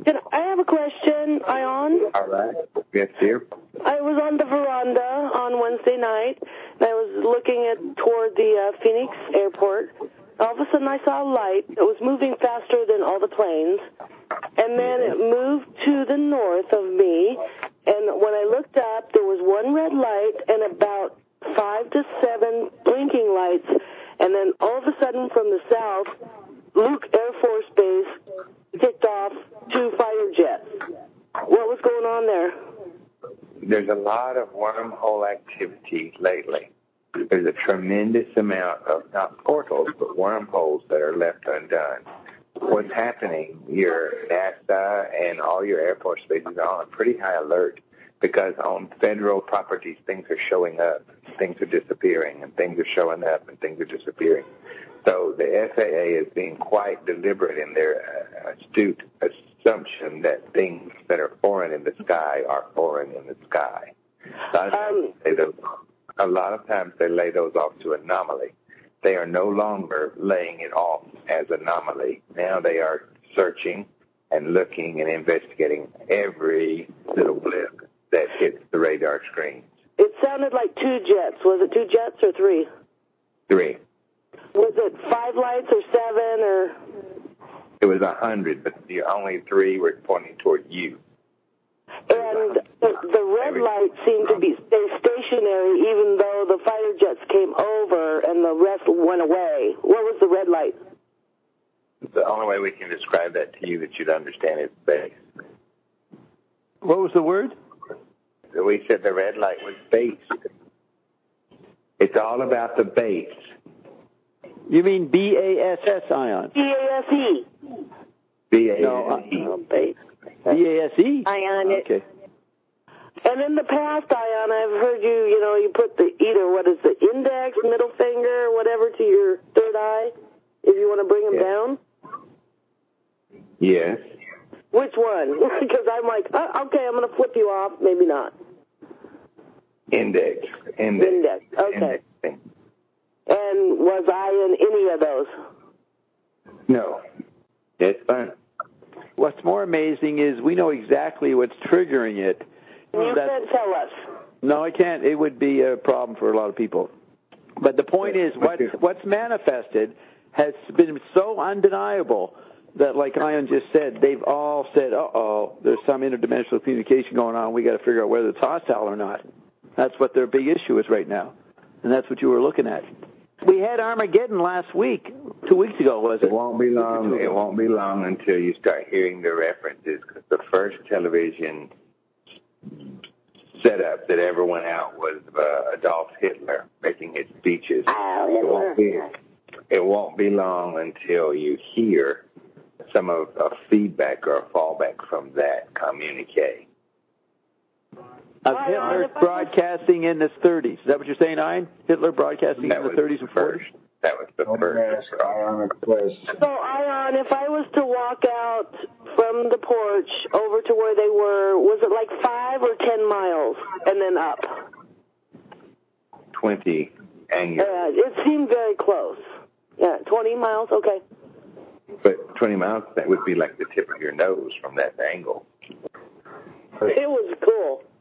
I have a question, Ion. All right. Yes, dear. I was on the veranda on Wednesday night, and I was looking toward the Phoenix airport. All of a sudden, I saw a light that was moving faster than all the planes, and then it moved to the north of me, and when I looked up, there was one red light and about 5 to 7 blinking lights, and then all of a sudden from the south, Luke Air Force Base kicked off 2 fighter jets. What was going on there? There's a lot of wormhole activity lately. There's a tremendous amount of, not portals, but wormholes that are left undone. What's happening, your NASA and all your Air Force bases are on pretty high alert because on federal properties, things are showing up, things are disappearing, and things are showing up, and things are disappearing. So the FAA is being quite deliberate in their astute assumption that things that are foreign in the sky are foreign in the sky. A lot of times they lay those off to anomaly. They are no longer laying it off as anomaly. Now they are searching and looking and investigating every little blip that hits the radar screen. It sounded like 2 jets. Was it 2 jets or 3? 3. Was it 5 lights or 7 or? It was 100, but the only 3 were pointing toward you. And the red light seemed to stay stationary even though the fighter jets came over and the rest went away. What was the red light? The only way we can describe that to you that you'd understand is base. What was the word? We said the red light was base. It's all about the base. You mean BASS, Ion? BASE. BASE. No, base. BASE? Ion. Okay. And in the past, Ion, I've heard you put the index, middle finger, whatever to your third eye, if you want to bring them down? Yes. Which one? Because I'm like, okay, I'm going to flip you off, maybe not. Index. Okay. Indexing. And was I in any of those? No. It's fun. What's more amazing is we know exactly what's triggering it. You can't tell us. No, I can't. It would be a problem for a lot of people. But the point is, what's manifested has been so undeniable that, like Ion just said, they've all said, there's some interdimensional communication going on. We got to figure out whether it's hostile or not. That's what their big issue is right now. And that's what you were looking at. We had Armageddon last week, 2 weeks ago, was it? It won't be long. It won't be long until you start hearing the references, because the first television setup that ever went out was Adolf Hitler making his speeches. It won't be long until you hear some of a feedback or a fallback from that communique. Of Hitler broadcasting in the 30s. Is that what you're saying, Ian? Hitler broadcasting in the 30s and 40s? That was the first. So, Ion, if I was to walk out from the porch over to where they were, was it like 5 or 10 miles and then up? 20 annual. It seemed very close. Yeah, 20 miles, okay. But 20 miles, that would be like the tip of your nose from that angle. It was cool.